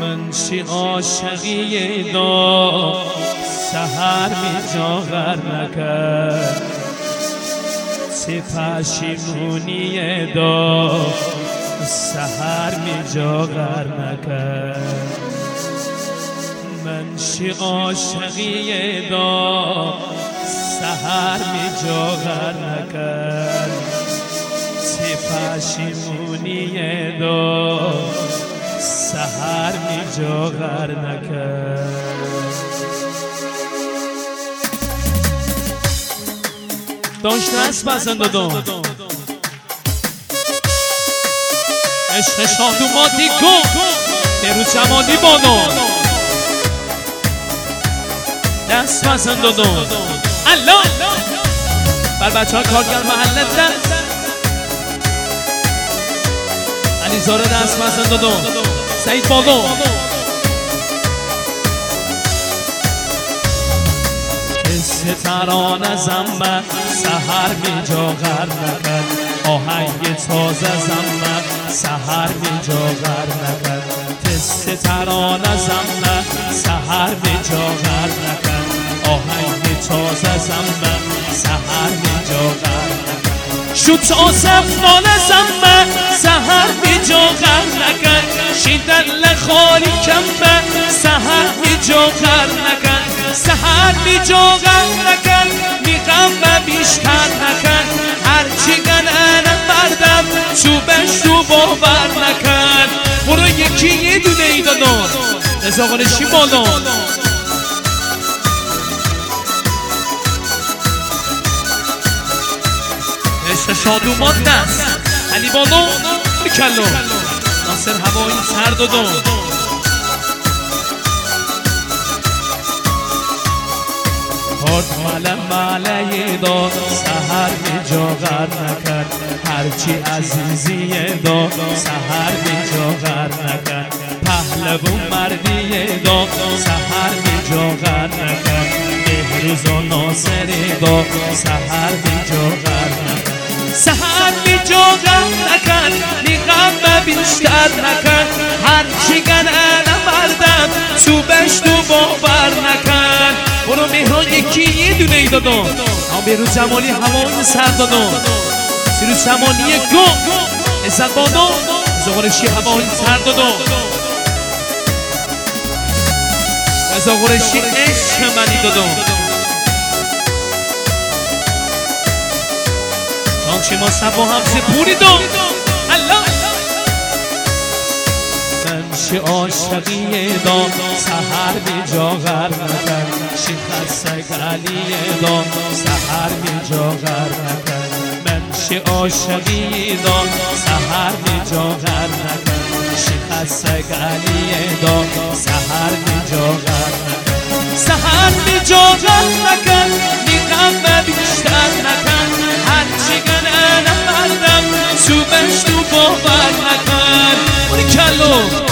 منشی عاشقی دا سحر می جاغر نکرد چه پشیمونی دا سحر می جاغر نکرد منشی عاشقی دا سحر می جاغر نکرد چه پشیمونی دا سحر می جاغر نکرد داشته است بزن دادم عشق شادوماتی گم بروز جمالی بانو دست بزن دادم الله بر بچه ها کارگر محله دست علی زاره دست بزن دادم سعید بالا قصه ترانه زنبه سحر می جاغر نکرد آهنگ تازه زنبه سحر می جاغر نکرد قصه ترانه زنبه سحر می جاغر نکرد آهنگ تازه زنبه سحر می جاغر نکرد شد آسف ناله زنبه سحر می جاغر نکرد شیدل خالی کمبه سحر می جاغر نکرد سحر می جاغر نکرد می غم بیشتر نکرد هرچی گنه مردم چوبش تو باور نکرد برو یکی یه دونه ای دادم رضا قریشی بالا عشق شادومان دست علی بالا بکلو ناصر هوایی سر دادم ماله ماله دا سحر می جاغر نکرد هرچی عزیزی دا سحر می جاغر نکرد پهلوون مردی دا سحر می جاغر نکرد بهروز و ناصری دا سحر می جاغر نکرد سحر می جاغر نکرد می غم بیشتر نکرد هرچی گنه مردم چوبش تو باور نکرد برو مهران یکی یه دونه ای دادم اما بهروز جمالی هوایی سر دادم سیروز جمالی گم عزت بادم رضا قریشی هوایی سر دادم رضا قریشی عشق منی دادم جان شما سبا همسه پوری دم الله منشی عاشقی دا سحر می جاغر نکرد شیخ سگلی دا سحر می جاغر نکرد منشی عاشقی دا سحر می جاغر نکرد شیخ سگلی دا سحر می جاغر نکرد سحر می جاغر نکرد می غم بیشتر نکرد هرچی گنه مردم چوبش تو باور نکرد اونی کلو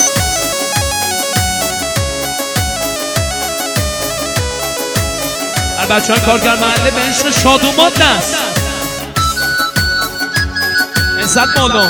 بچه های کارگر محله به عشق شادومان دست عزت بالا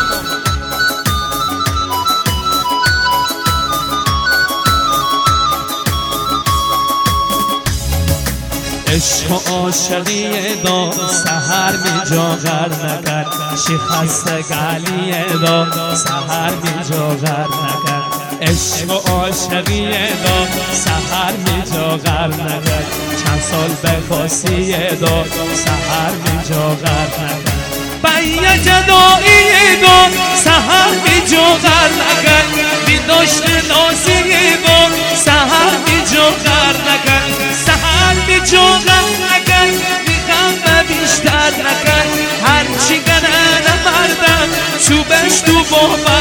عشق و عاشقی دا سحر می جاغر نکرد شیخ سگلی دا سحر می جاغر نکرد عشق و عاشقی دا سحر می جاغر نکرد چند سال به خاصی دا سحر می جاغر نکرد بیا جدایی دا سحر می جاغر نکرد بی داشت نازی دا سحر می جاغر نکرد سحر می جاغر نکرد بی غم بیشتر نکرد هرچی گنه مردم چوبش تو باور